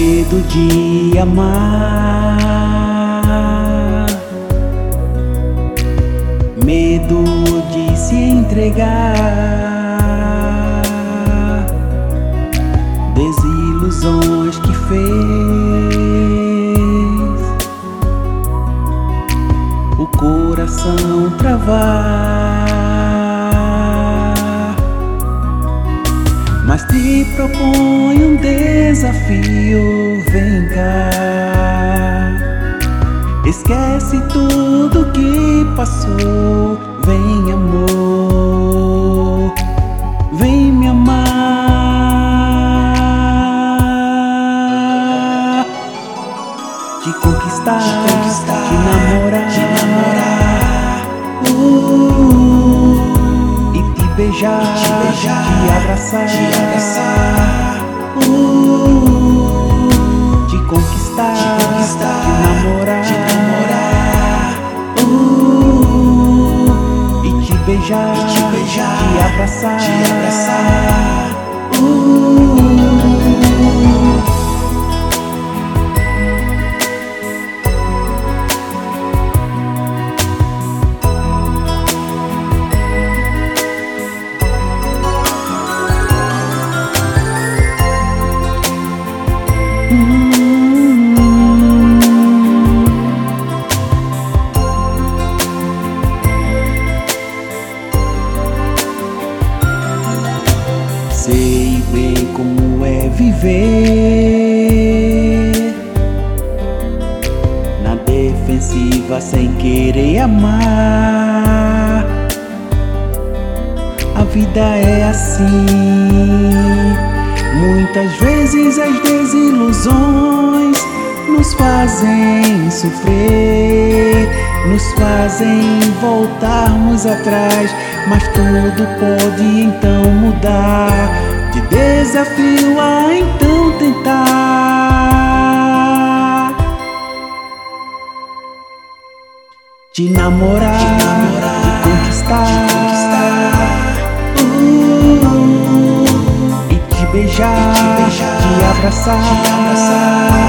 medo de amar, medo de se entregar, desilusões que fez o coração travar. Mas te proponho um desafio, vem cá. Esquece tudo que passou, vem amor, vem me amar. Te conquistar, te namorar, e te beijar, te abraçar, te conquistar, te namorar, e te beijar, te abraçar, Sei bem como é viver na defensiva sem querer amar. A vida é assim. Muitas vezes as desilusões nos fazem sofrer, nos fazem voltarmos atrás. Mas tudo pode então mudar. Te desafio a então tentar te namorar, te conquistar, e te beijar, te abraçar,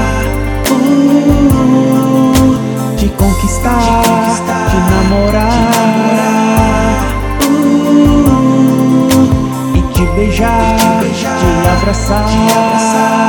te conquistar, te namorar, te beijar, te abraçar.